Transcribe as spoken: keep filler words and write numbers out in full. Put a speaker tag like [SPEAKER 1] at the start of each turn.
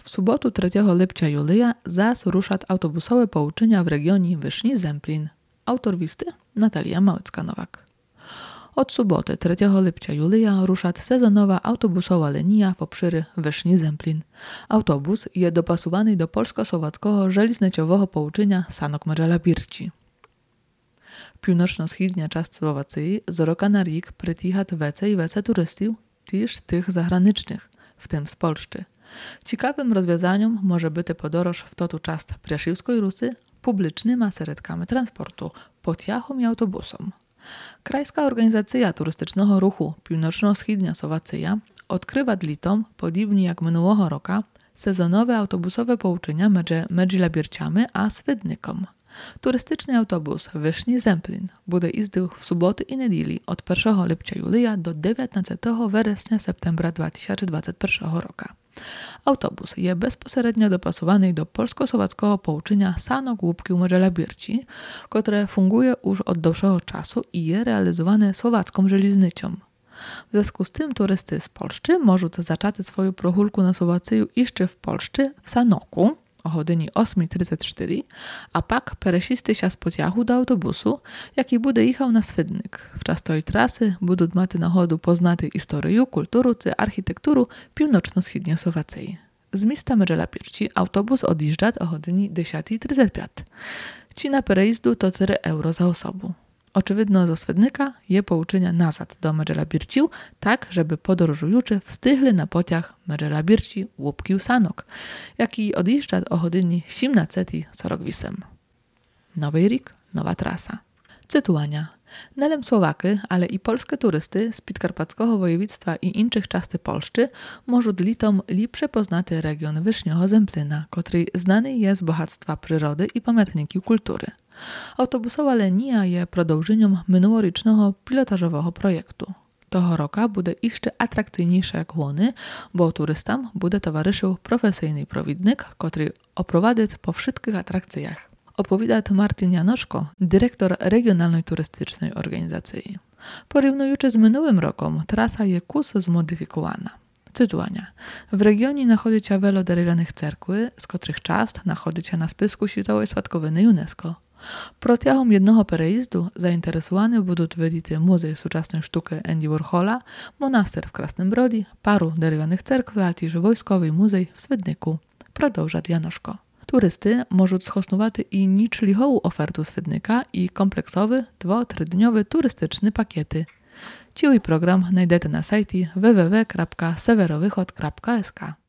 [SPEAKER 1] W суботу третього липня Юлія зас рушать автобусове поучення в регіоні Вишні-Земплін. Автор вісти Natalia Małecka-Nowak. Od soboty trzeciego lipca Julia rusza sezonowa autobusowa linia w obszary Wyszni-Zemplin. Autobus jest dopasowany do polsko-słowackiego żelizniczowego połączenia Sanok-Medzela-Birci. Północno-wschodnia część Słowacji z roku na rok przytycha więcej i więcej turystów, też tych zagranicznych, w tym z Polski. Ciekawym rozwiązaniem może być podróż w totu część Przełskiej Rusy publicznymi środkami transportu, pociągiem i autobusem. Krajska Organizacja Turystycznego Ruchu Północno-Wschodnia Słowacja odkrywa litom, podobnie jak minionego roku, sezonowe autobusowe połączenia między Medzela-Birciami a Swidnikom. Turystyczny autobus Wyszni-Zemplin będzie jeździł w soboty i niedzieli od pierwszego lipca Julia do dziewiętnastego września septembra dwa tysiące dwudziestego pierwszego roku. Autobus jest bezpośrednio dopasowany do polsko-słowackiego połączenia Sanok-Łupki-Medzela-Birci, które funguje już od dłuższego czasu i jest realizowane słowacką żeliznicą. W związku z tym turysty z Polski mogą zacząć swoją prochulkę na Słowację jeszcze w Polsce w Sanoku o godzinie ósma trzydzieści cztery, a pak przesiąść się z pociągu do autobusu, jaki będzie jechał na Swidnik. W czas tej trasy będą mieć nachodu poznać historię, kulturę czy architekturę północno-wschodniej Słowacji. Z miasta Medzela-Birci autobus odjeżdża o godzinie dziesiąta trzydzieści pięć. Cena przejazdu to cztery euro za osobę. Oczywiście ze Swidnika je połączenia nazad do Medzela-Birci, tak żeby podróżujący wstygli na pociąg Medzela-Birci Łupki Sanok, jaki odjeżdża o godzinie siedemnasta czterdzieści osiem. Nowy rok, nowa trasa. Cytuwania. Nelem Słowaki, ale i polskie turysty z podkarpackiego województwa i innych części Polski mogą litom lepsze poznać region Wyszniego Zemplina, który znany jest z bogactwa przyrody i pamiętniki kultury. Autobusowa linia jest продовженiem minulorocznego pilotażowego projektu. Tego roku będzie jeszcze atrakcyjniejsze jak łony, bo turystom będzie towarzyszył profesjonalny prowidnik, który oprowadzi po wszystkich atrakcjach. Opowiada Martin Janoszko, dyrektor Regionalnej Turystycznej Organizacji. Porównując z minionym rokiem, trasa jest kus zmodyfikowana. Cytuwania. W regionie znajduje się wiele drewnianych cerkwy, z których część znajduje się na spisku Światowej Spadkowiny UNESCO. Протягом jednego переїзду zainteresowani będą widzieć Muzej Współczesnej Sztuki Andy Warhola, monaster w Krasnym Brodzie, paru drewnianych cerkwi, a także wojskowy muzej w Swidniku. Продовжa Janoszko. Turysty mogą skosztować i niczlichową ofertę Swidnika i kompleksowy, dwo-trydniowy turystyczny pakiety. Cały program znajdziecie na sajcie w w w kropka sewerowychod kropka s k.